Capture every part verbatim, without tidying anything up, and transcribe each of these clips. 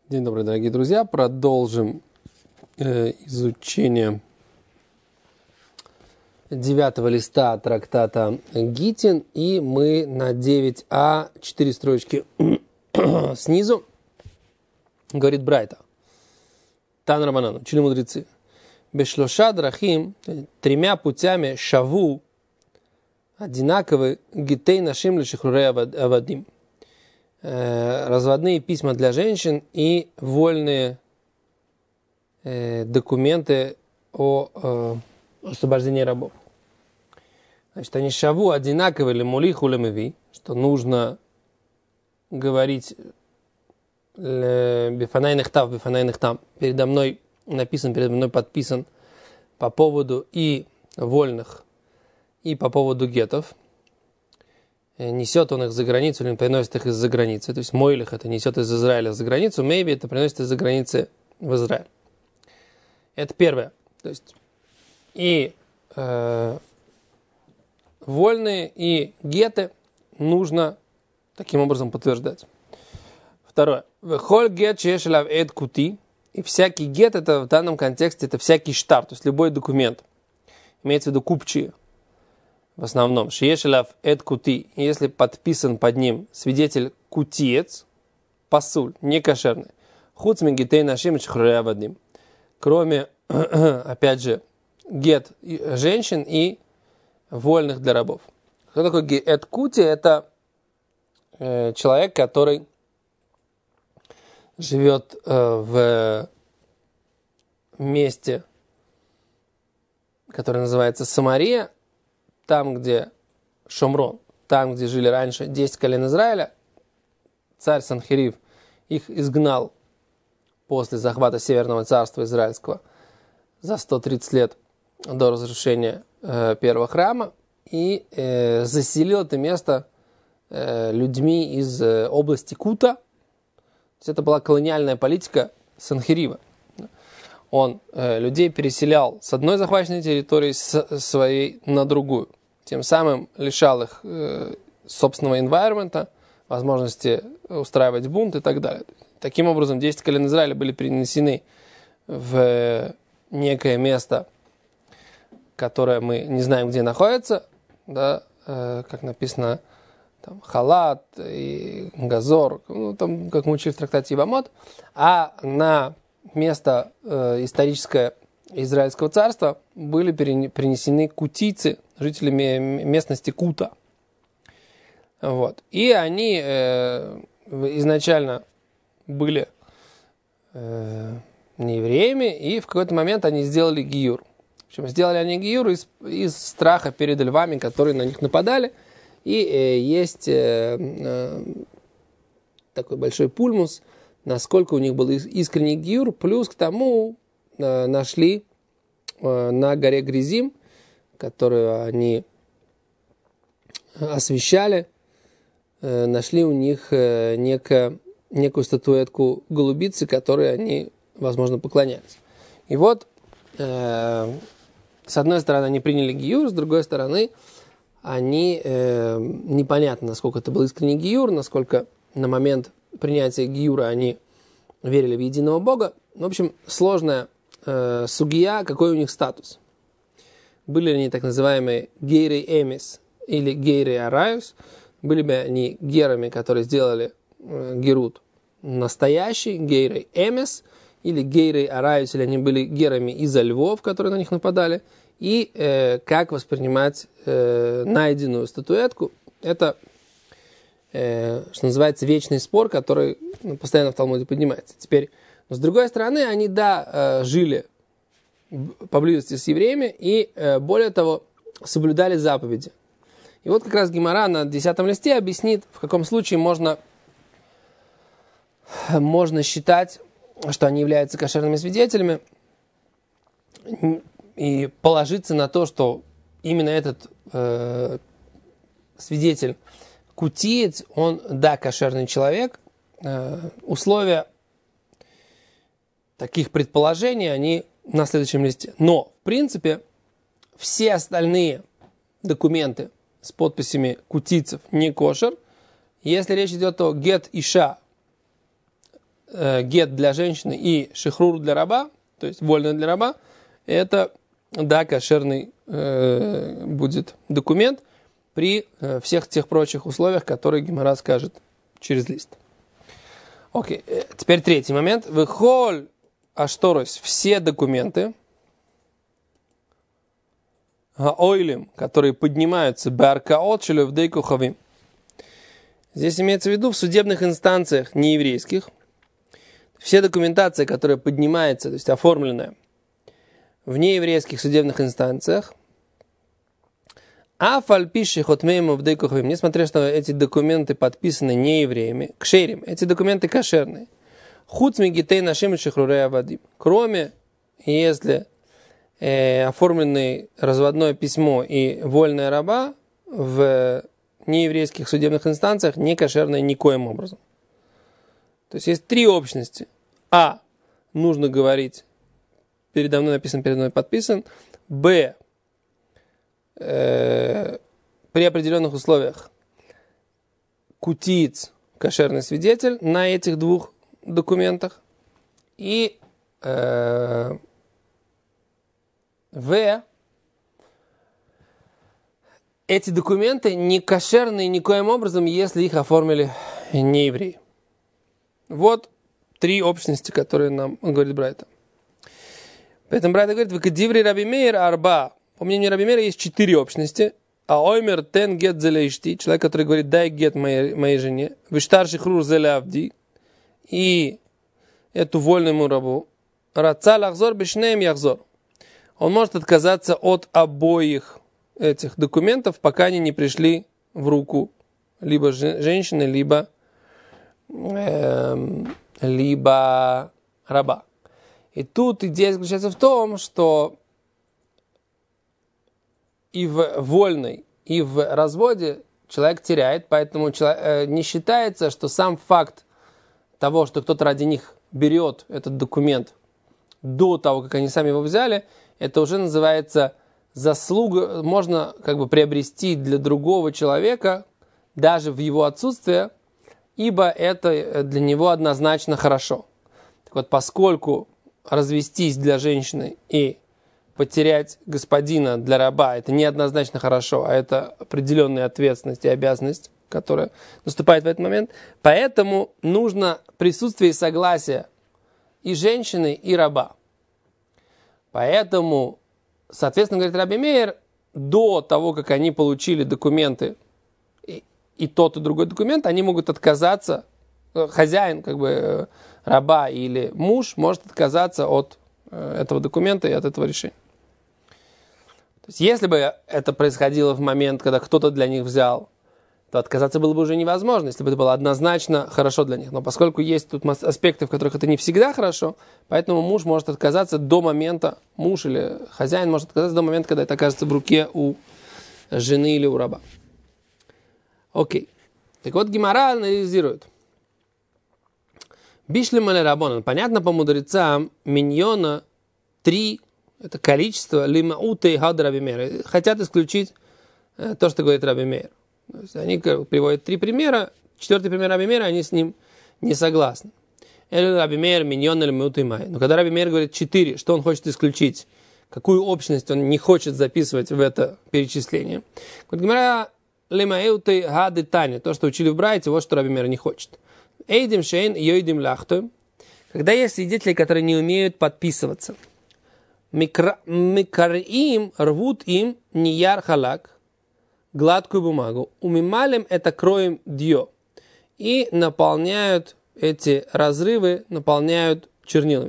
День добрый, дорогие друзья. Продолжим э, изучение девятого листа трактата Гитин. И мы на девять а, четыре строчки снизу, говорит Брайта. Тан Раманан, учили мудрецы. Бешлоша драхим, тремя путями шаву, одинаковы гитей нашим лешихрурей авадим. Разводные письма для женщин и вольные э, документы о э, освобождении рабов. Значит, они шаву одинаковы ли мулиху лемеви, что нужно говорить бифанайных тав, бифанайных там. Передо мной написан, передо мной подписан по поводу и вольных, и по поводу гетов. Несет он их за границу или приносит их из-за границы. То есть мойлих это несет из Израиля за границу, мейби это приносит из-за границы в Израиль. Это первое. То есть и э, вольные, и геты нужно таким образом подтверждать. Второе. Вехоль гет чешелав эд кути. И всякий гет, это в данном контексте, это всякий штар, то есть любой документ. Имеется в виду купчие. В основном, шиешелав эд кути, если подписан под ним свидетель кутиец, пасуль, не кошерный, хуцми гитей нашим чхруя вадим, кроме, опять же, гет женщин и вольных для рабов. Кто такой эд кути? Это э, человек, который живет э, в месте, которое называется Самария, там, где Шомрон, там, где жили раньше десять колен Израиля, царь Санхерив их изгнал после захвата Северного царства Израильского за сто тридцать лет до разрушения э, первого храма и э, заселил это место э, людьми из э, области Кута. То есть это была колониальная политика Санхерива. Он э, людей переселял с одной захваченной территории с, своей на другую. Тем самым лишал их э, собственного environment, возможности устраивать бунт и так далее. Таким образом, десять колен Израиля были перенесены в некое место, которое мы не знаем, где находится, да, э, как написано, там, Халат и Газор, ну, там, как мы учили в трактате Ибамот, а на место э, историческое Израильского царства были перенесены кутийцы, жители местности Кута. Вот. И они э, изначально были э, не евреями, и в какой-то момент они сделали гиюр. В общем, сделали они гиюр из, из страха перед львами, которые на них нападали. И э, есть э, э, такой большой пульмус, насколько у них был искренний гиюр, плюс к тому э, нашли э, на горе Гризим, которую они освещали, э, нашли у них э, неко, некую статуэтку голубицы, которой они, возможно, поклонялись. И вот, э, с одной стороны, они приняли гиюр, с другой стороны, они, э, непонятно, насколько это был искренний гиюр, насколько на момент принятия гиюра они верили в единого Бога. В общем, сложная э, сугия, какой у них статус. Были ли они так называемые гейрей эмис или гейрей араюс, были бы они герами, которые сделали э, герут настоящий, гейрей эмис, или гейрей араюс, или они были герами из-за львов, которые на них нападали, и э, как воспринимать э, найденную статуэтку. Это, э, что называется, вечный спор, который ну, постоянно в Талмуде поднимается. Теперь, но с другой стороны, они, да, э, жили поблизости с евреями и, э, более того, соблюдали заповеди. И вот как раз Гемара на десятом листе объяснит, в каком случае можно, можно считать, что они являются кошерными свидетелями, и положиться на то, что именно этот э, свидетель кутиец, он, да, кошерный человек. Э, условия таких предположений, они на следующем листе. Но, в принципе, все остальные документы с подписями кутийцев не кошер. Если речь идет о гет иша, э, гет для женщины и шихрур для раба, то есть вольная для раба, это, да, кошерный э, будет документ при э, всех тех прочих условиях, которые Гемара скажет через лист. Окей, теперь третий момент. Выхоль ашторос, все документы, гаойлим, которые поднимаются бааркаот шелевдей кухавим. Здесь имеется в виду в судебных инстанциях нееврейских, все документация, которая поднимается, то есть оформленная в нееврейских судебных инстанциях, а фальпиши хотмеем вдей кухавим, несмотря что эти документы подписаны неевреями, кшерим, эти документы кошерные, хуцми гитей нашим и шихрурея вадим, кроме если э, оформленное разводное письмо и вольная раба в нееврейских судебных инстанциях не кошерное никоим образом. То есть есть три общности. А. Нужно говорить передо мной написан, передо мной подписан. Б. Э, при определенных условиях кутиец, кошерный свидетель на этих двух документах. И э, В. Эти документы не кошерные никоим образом, если их оформили не евреи. Вот три общности, которые нам говорит Брайта. Поэтому Брайта говорит, в Кадивре Раби Меир арба. По мнению Раби Меира есть четыре общности. А оймер тен гет зелейшти, человек, который говорит, дай гет моей, моей жене. Виштар шихрур зелявди. И эту вольному рабу. Раца лахзор бешнеем яхзор. Он может отказаться от обоих этих документов, пока они не пришли в руку либо женщины, либо, э, либо раба. И тут идея заключается в том, что и в вольной, и в разводе человек теряет, поэтому человек, э, не считается, что сам факт того, что кто-то ради них берет этот документ до того, как они сами его взяли, это уже называется заслуга, можно как бы приобрести для другого человека, даже в его отсутствие, ибо это для него однозначно хорошо. Так вот, поскольку развестись для женщины и потерять господина для раба, это не однозначно хорошо, а это определенная ответственность и обязанность, которая наступает в этот момент, поэтому нужно присутствие и согласие и женщины, и раба. Поэтому, соответственно, говорит Раби Меир, до того, как они получили документы, и, и тот, и другой документ, они могут отказаться, хозяин, как бы, раба или муж может отказаться от этого документа и от этого решения. То есть, если бы это происходило в момент, когда кто-то для них взял, то отказаться было бы уже невозможно, если бы это было однозначно хорошо для них. Но поскольку есть тут аспекты, в которых это не всегда хорошо, поэтому муж может отказаться до момента, муж или хозяин может отказаться до момента, когда это окажется в руке у жены или у раба. Окей. Так вот, Гемара анализирует. Бишлем или рабонан. Понятно по мудрецам, миньона три, это количество, лимауты и хад Раби Меир. Хотят исключить то, что говорит Раби Меир. То есть они приводят три примера, четвертый пример Раби Меира, они с ним не согласны. Или Раби Меир, миньон или меут и май. Но когда Раби Меир говорит четыре, что он хочет исключить, какую общность он не хочет записывать в это перечисление. Вот Гемара лимауты хад и тани, то, что учили в Брайте, вот что Раби Меир не хочет. Эйдим шейн, йойдим лахту. Когда есть свидетели, которые не умеют подписываться. Микарим рвут им нияр халак, гладкую бумагу. Умималем это кроем дьё. И наполняют эти разрывы, наполняют чернилами.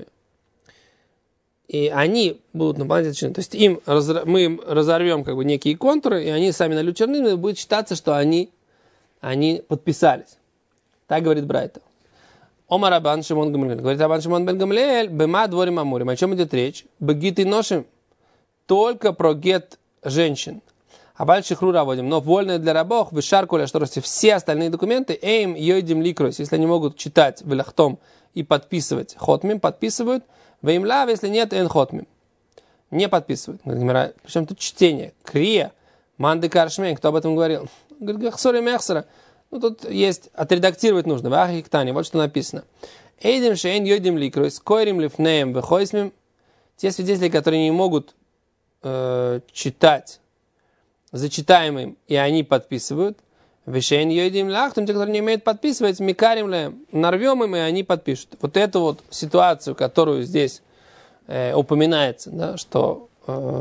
И они будут наполнять эти чернила. То есть им, мы им разорвем как бы некие контуры, и они сами нальют чернилами, и будет считаться, что они, они подписались. Так говорит Брайта. Омар Рабан Шимон Гамлиэль. Говорит Рабан Шимон бен Гамлиэль, бема дворим амурим. О чем идет речь? Бегит и ношим. Только про гет женщин. А бальши хру раводим. Но вольные для рабов, вышаркуля, что росте все остальные документы, эйм йойдим ликрос. Если они могут читать в лахтом и подписывать хотмим, подписывают. Вейм лав, если нет, эн хотмим. Не подписывают. Причем тут чтение. Крия. Манды каршмейн. Кто об этом говорил? Говорит, гахсори мехсара. Ну, тут есть, отредактировать нужно. В Ахихтане, вот что написано. Эйдем шейн йойдем ликройс, койрим лифнеем вехойсмим. Те свидетели, которые не могут э, читать зачитаемым, и они подписывают. Вешейн йойдем лахтум, те, которые не умеют подписывать, микарим лем, нарвем им, и они подпишут. Вот эту вот ситуацию, которую здесь э, упоминается, да, что э,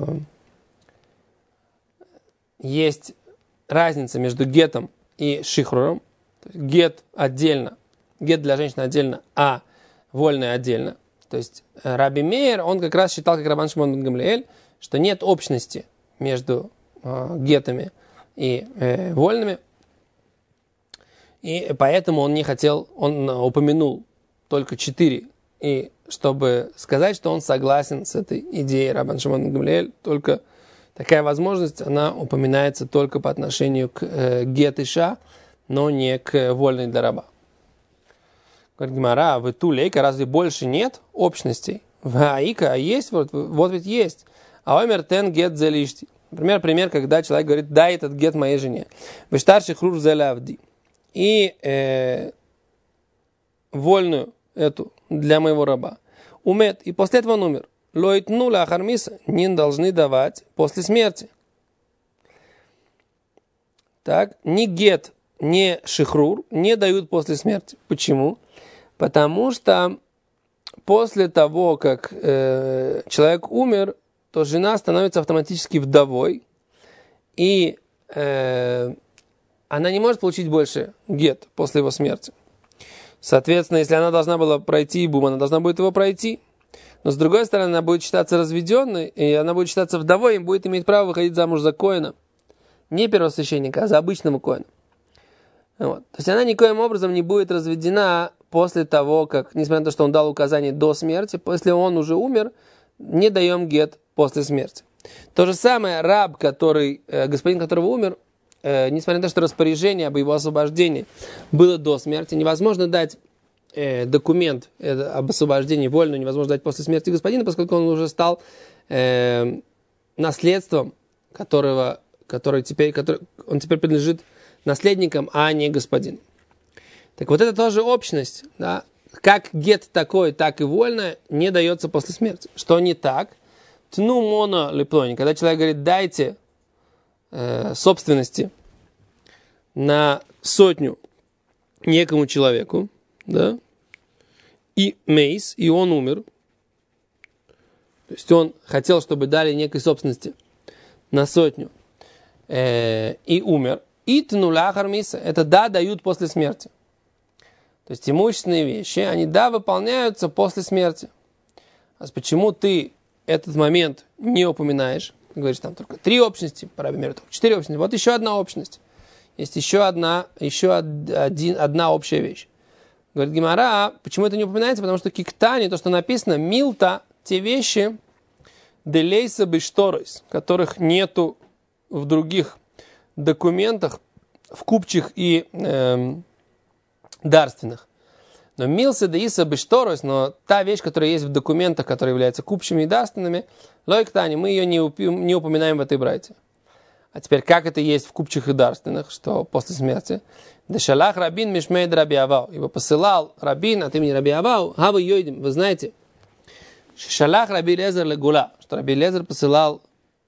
есть разница между гетом и шихруром. Гет отдельно, гет для женщины отдельно, а вольный отдельно. То есть Раби Мейер, он как раз считал, как Рабан Шимон бен Гамлиэль, что нет общности между э, гетами и э, вольными. И поэтому он не хотел, он упомянул только четыре. И чтобы сказать, что он согласен с этой идеей Рабан Шимон бен Гамлиэль, только такая возможность, она упоминается только по отношению к э, гет иша, но не к вольной для раба. Говорит Гемара, в Тулейка разве больше нет общностей? В Аика, а есть, вот, вот ведь есть. А омер тен гет зелишти. Например, пример, когда человек говорит, дай этот гет моей жене. Вы старший хрур зелавди. И э, вольную эту для моего раба. Умет, и после этого он умер. Лоит нула ахармиса не должны давать после смерти. Так, ни гет, ни шихрур не дают после смерти. Почему? Потому что после того, как э, человек умер, то жена становится автоматически вдовой, и э, она не может получить больше гет после его смерти. Соответственно, если она должна была пройти бум, она должна будет его пройти. Но с другой стороны, она будет считаться разведенной, и она будет считаться вдовой, и будет иметь право выходить замуж за коэна. Не первосвященника, а за обычного коэна. Вот. То есть она никоим образом не будет разведена после того, как, несмотря на то, что он дал указание до смерти, если он уже умер, не даем гет после смерти. То же самое раб, который, э, господин которого умер, э, несмотря на то, что распоряжение об его освобождении было до смерти, невозможно дать э, документ э, об освобождении вольно, невозможно дать после смерти господина, поскольку он уже стал э, наследством, которого, который теперь, который, он теперь принадлежит наследникам, а не господину. Так вот это тоже общность, да? Как гет такой, так и вольно не дается после смерти. Что не так? Тну моно леплони. Когда человек говорит, дайте э, собственности на сотню некому человеку, да, и мейс, и он умер. То есть он хотел, чтобы дали некой собственности на сотню, э, и умер. И тнуля хармиса. Это да, дают после смерти. То есть имущественные вещи, они да, выполняются после смерти. А почему ты этот момент не упоминаешь? Ты говоришь, там только три общности, по Раби Мейеру только четыре общности. Вот еще одна общность. Есть еще одна, еще один, одна общая вещь. Говорит Гемара, почему это не упоминается? Потому что киктани, то, что написано, милта, те вещи, делейса бешторойс, которых нету в других документах, в купчих и эм, дарственных. Но милса деиса бешторос, но та вещь, которая есть в документах, которые являются купчими и дарственными, лойктани, мы ее не, упи, не упоминаем в этой брайте. А теперь, как это есть в купчих и дарственных, что после смерти? Дешалах рабин мишмейд раби авау. Ибо посылал рабин от имени раби авау, хавы йойдим, вы знаете, шалах раби лезер легула, что раби лезер посылал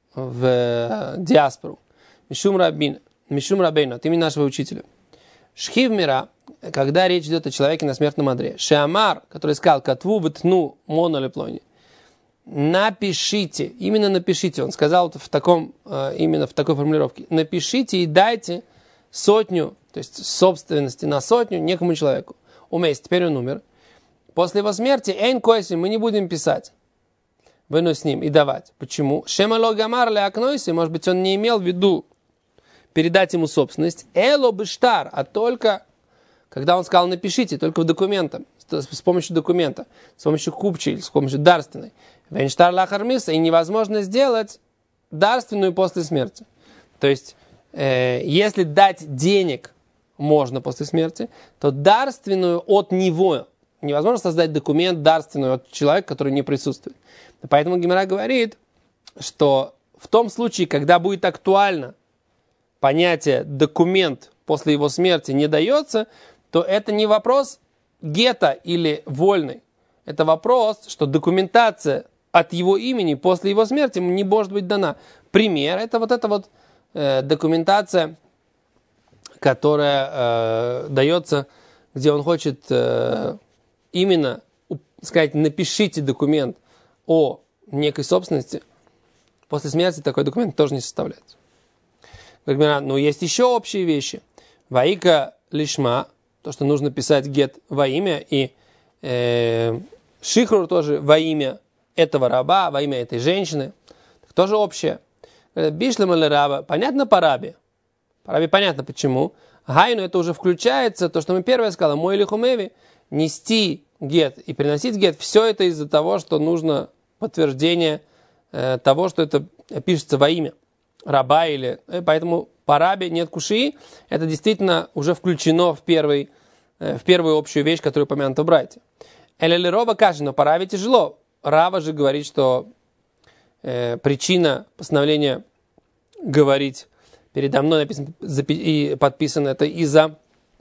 в диаспору. Мишум рабин, мишум рабейну, от имени нашего учителя. Шхив мира, когда речь идет о человеке на смертном одре. Шеамар, который сказал, катву бытну монолеплони. Напишите, именно напишите. Он сказал в таком, именно в такой формулировке. Напишите и дайте сотню, то есть собственности на сотню некому человеку. Уместь, теперь он умер. После его смерти, эйн койси, мы не будем писать. Выну с ним и давать. Почему? Шемало гамар ле акнойси, может быть, он не имел в виду передать ему собственность. Эло бештар, а только, когда он сказал напишите, только в документах, с помощью документа, с помощью купчей, с помощью дарственной. Венштар лахармиса, и невозможно сделать дарственную после смерти. То есть, э, если дать денег можно после смерти, то дарственную от него невозможно создать документ дарственную от человека, который не присутствует. Поэтому Гемара говорит, что в том случае, когда будет актуально понятие документ после его смерти не дается, то это не вопрос гета или вольный, это вопрос, что документация от его имени после его смерти не может быть дана. Пример, это вот эта вот э, документация, которая э, дается, где он хочет э, именно сказать, напишите документ о некой собственности. После смерти такой документ тоже не составляется. Но есть еще общие вещи. Ваика лишма, то, что нужно писать гет во имя, и э, шихрур тоже во имя этого раба, во имя этой женщины. Так тоже общее. Бишлем или раба, понятно по рабе. По рабе понятно почему. Гайну это уже включается, то, что мы первое сказали, мой или хумеви, нести гет и приносить гет, все это из-за того, что нужно подтверждение э, того, что это пишется во имя раба, или э, поэтому по рабе нет кушии, это действительно уже включено в, первый, э, в первую общую вещь, которую упомянута в брайте. Элели роба каши, но по рабе тяжело. Рава же говорит, что э, причина постановления говорить передо мной написано и подписано это из-за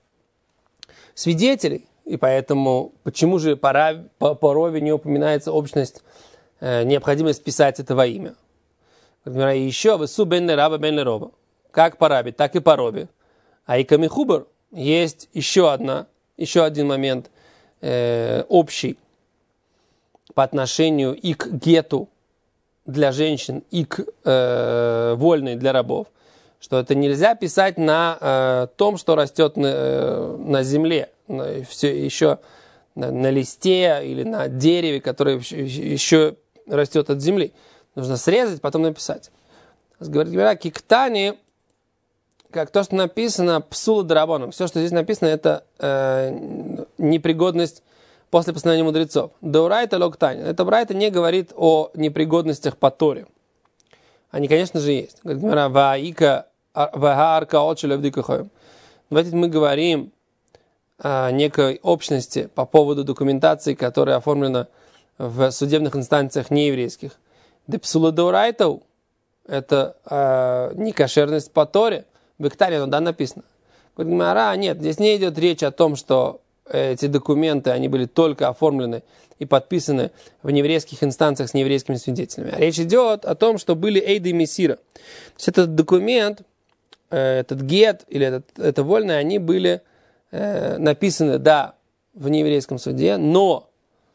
свидетелей. И поэтому, почему же по, рав, по, по рове не упоминается общность, э, необходимость писать это во имя? Например, еще высу бен раба бен роба. Как по рабе, так и по робе. А и камихубар есть еще одна, еще один момент э, общий по отношению и к гету для женщин, и к э, вольной для рабов, что это нельзя писать на э, том, что растет на, э, на земле, на, все еще на, на листе или на дереве, которое еще, еще растет от земли. Нужно срезать, потом написать. Говорит Гемара, киктани, как то, что написано псула драбоном. Все, что здесь написано, это э, непригодность после постановления мудрецов. Даурайта локтани. Это брайта не говорит о непригодностях по Торе. Они, конечно же, есть. Говорит Гемара, ваика вагаарка отчелевдикахоем. Давайте мы говорим о некой общности по поводу документации, которая оформлена в судебных инстанциях нееврейских. Депсула даурайтау – это э, некошерность по Торе. В Иктаре, ну да, написано. Говорит Гемара, нет, здесь не идет речь о том, что эти документы, они были только оформлены и подписаны в нееврейских инстанциях с нееврейскими свидетелями. А речь идет о том, что были эйды мессира. То есть этот документ, этот гет или этот, это вольное, они были э, написаны, да, в нееврейском суде, но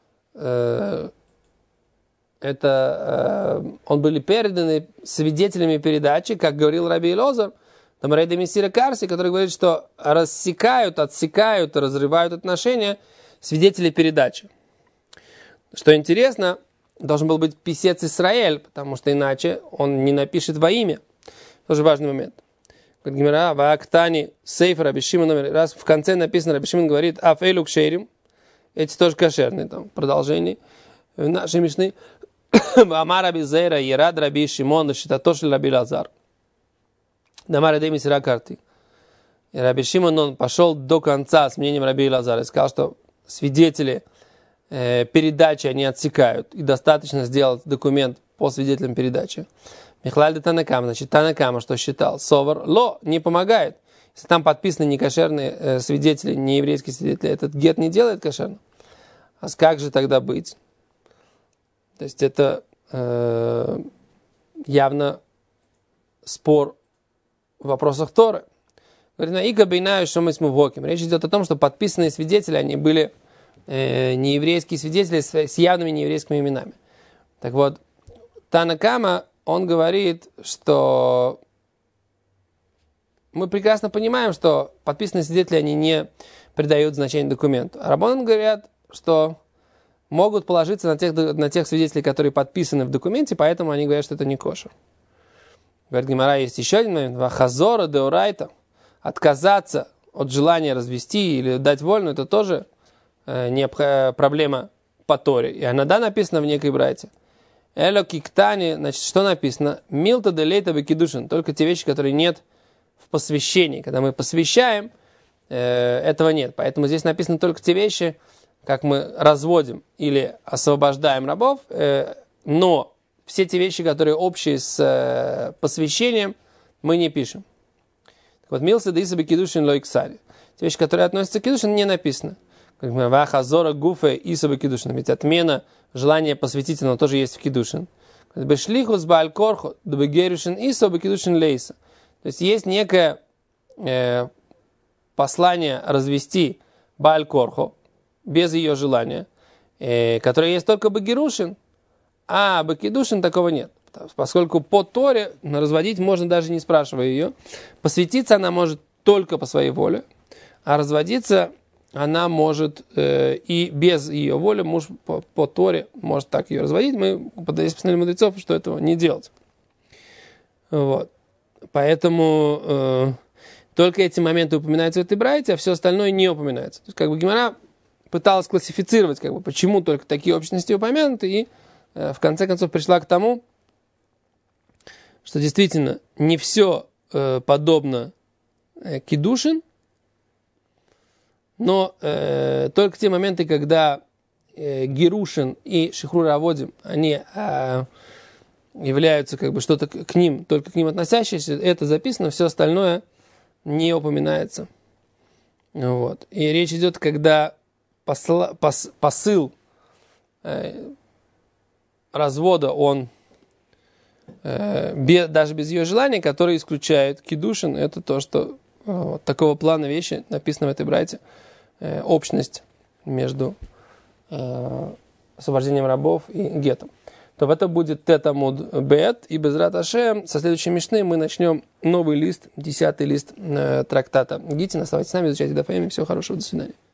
э, это, э, он были переданы свидетелями передачи, как говорил Раби Элозар, там Рейда Мессира Карси, который говорит, что рассекают, отсекают, разрывают отношения свидетели передачи. Что интересно, должен был быть писец Исраэль, потому что иначе он не напишет во имя. Тоже важный момент. Говорит Гемара, ваактани сейф Раби Шимон, раз в конце написано, Раби Шимон говорит, афейлу кшерим, эти тоже кошерные, там, продолжение нашей мишны. Амар Раби Зейра, Ерад Раби Шимон, Шитатошли Раби Лазар. Дамар Эдей Мессира Карти. И Раби Шимон, он пошел до конца с мнением Раби Лазара и сказал, что свидетели э, передачи они отсекают, и достаточно сделать документ по свидетелям передачи. Михлаль де Танакама, значит, Танакама, что считал? Совар, ло, не помогает. Если там подписаны некошерные э, свидетели, нееврейские свидетели, этот гет не делает кошерно. А как же тогда быть? То есть это э, явно спор в вопросах Торы. Говорит, на Ика Бейнаю, что мы с Мувоким. Речь идет о том, что подписанные свидетели, они были э, нееврейские свидетели с, с явными нееврейскими именами. Так вот, Танакама, он говорит, что мы прекрасно понимаем, что подписанные свидетели, они не придают значения документу. А Раббанан говорят, что могут положиться на тех, на тех свидетелей, которые подписаны в документе, поэтому они говорят, что это не кошер. Говорит Гемара, есть еще один момент. Вахазора деорайта. Отказаться от желания развести или дать вольную, это тоже э, не проблема по Торе. И она, да, написана в некой брайте. Эло киктани, значит, что написано? Милта делейта бекидушин. Только те вещи, которые нет в посвящении. Когда мы посвящаем, э, этого нет. Поэтому здесь написано только те вещи, как мы разводим или освобождаем рабов, э, но все те вещи, которые общие с э, посвящением, мы не пишем. Так вот, милса да иса бекидушин лойксари. Те вещи, которые относятся к кидушин, не написано. Вахазора гуфе и собакидушин. Ведь отмена желания посвятительного тоже есть в кидушин. Бешлихус баалькорхо дубегерюшин и собакидушин лейса. То есть есть некое э, послание развести баалькорхо без ее желания, э, которое есть только бегерушин, а бакидушин такого нет. Поскольку по Торе разводить можно даже не спрашивая ее. Посвятиться она может только по своей воле, а разводиться она может э, и без ее воли, муж по, по Торе может так ее разводить. Мы подались постановили мудрецов, что этого не делать. Вот. Поэтому э, только эти моменты упоминаются в этой брайте, а все остальное не упоминается. То есть как бы Гемара пыталась классифицировать, как бы, почему только такие общности упомянуты, и э, в конце концов пришла к тому, что действительно не все э, подобно э, кидушин, но э, только те моменты, когда э, герушин и шихрур аводим, они э, являются как бы что-то к ним, только к ним относящиеся, это записано, все остальное не упоминается. Вот. И речь идет, когда посла, пос, посыл э, развода, он э, без, даже без ее желания, который исключает кидушин, это то, что э, вот такого плана вещи написано в этой брайте. Общность между э, освобождением рабов и гетом. То это будет Тет Амуд Бет, и Безрат Ашем со следующей мишны мы начнем новый лист, десятый лист э, трактата Гитин. Оставайтесь с нами, изучайте Дафаим. Всего хорошего, до свидания.